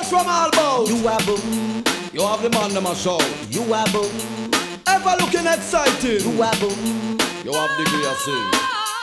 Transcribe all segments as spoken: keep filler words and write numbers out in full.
from all about. You a boom. You have the man them a shout. You a boom. Ever looking excited. You a boom. You have the gear sing.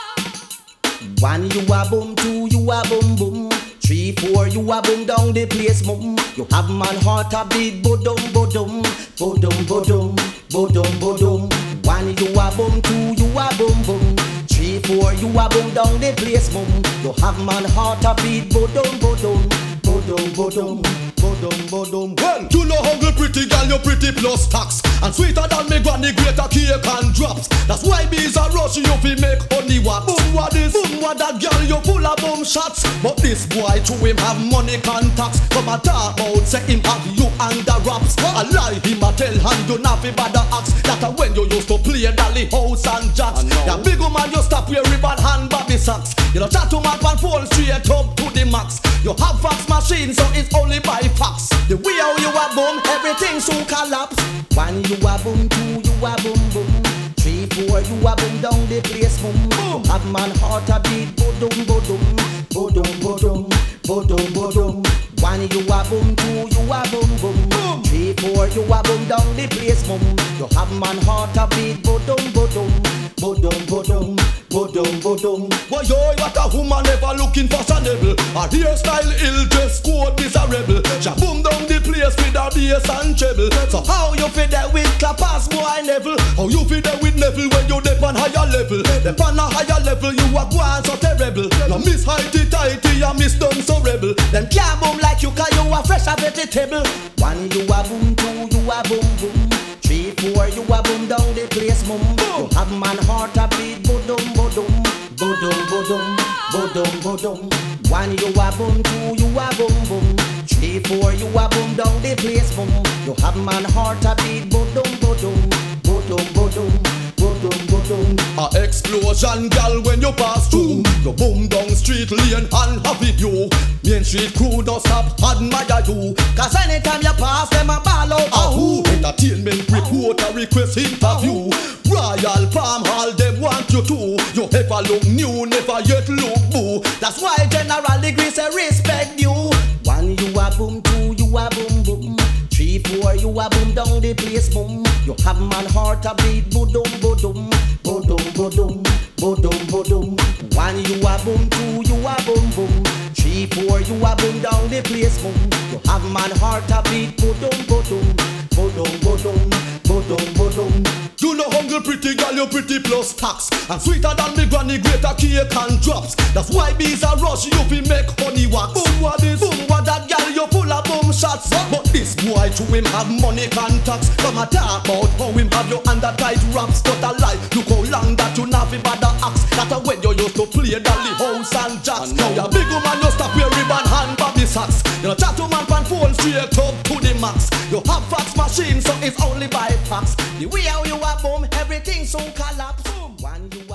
One you a boom, two you a boom boom, three four you a boom down the place boom. You have man heart a beat bodum bodum, bodum bodum, bodum bodum. One you a boom, two you a boom boom, three four you a boom down the place boom. You have man heart a beat bodum bodum, bodum bodum, bodum bodum. Well, you know hungry pretty girl, you pretty plus tax, and sweeter than me granny greater cake and drops. That's why bees are rushing you fi make honey wax. Boom what this, boom what that girl, you full of boom shots. But this boy to him have money contacts. Come a talk about say him have you under wraps. A lie him a tell and you not fi bother axe. That a when you used to play dolly house and jacks. Ya big woman you stop wear ribbon hand bobby socks. You know chat to man pan fall straight up to the max. You have fax machine so it's only by fax. The way how you a boom, everything soon collapse. One you a boom, two you a boom boom, three four you a boom down the place boom. Boom. You have man heart a beat bodum bodum, bodum bodum, bodum bodum. One you a boom, two you a boom boom, Boom. three four you a boom down the place boom. You have man heart a beat bodum bodum, bodum bodum, bodum bodum. Boy, yo, what a woman ever looking fashionable. Her hairstyle ill, dress code miserable. She boom down the place with her bass and treble. So how you fit there with clappers, boy Neville? How you fit there with Neville when you dip on higher level? Dip on a higher level, you are going so terrible. Now miss highty tighty and miss done so rebel. Them can't boom like you 'cause you a fresh a vegetable. One you a boom, two you a boom boom, three four you a boom down the place boom. You have man heart a beat bodum bodum, bodum bodum, bodum bodum. One you a boom, two you a boom boom, three four you a boom down the place boom. You have man heart a beat bodum bodum, bodum bodum, bodum bodum. A explosion, gal, when you pass through. You boom down street lane and have it you. Main street crew don't stop admire you. 'Cause anytime you pass them a ball out. Ahoo, entertainment report a request interview. Royal Palm Hall, them want you to. You ever look new, never yet look boo. That's why General Degree say respect you. One you a boom, two you a boom boom, three four you a boom down the place boom. You have man heart a beat bodum bodum, bodum bodum, bodum bodum. One you a boom, two you a boom boom, three four you a boom down the place boom. You have man heart a beat bodum bodum, bodum bodum, bodum bodum. You know hungry pretty girl, you pretty plus tax, and sweeter than me granny greater cake and drops. That's why bees are rush you fi make honey wax. Boom what this, boom what that girl, you full of boom shots. But this boy to him have money contacts. Come a talk about how him have you under tight wraps. But a lie, look how long that you not fi bother axe. That a when you used to play dolly house and jacks. Now ya big woman you stop wear ribbon hand bobby socks. You know chat to man pan phone straight up to the max. You have fax machine so it's only by fax. The way how you a boom, everything soon collapse. One you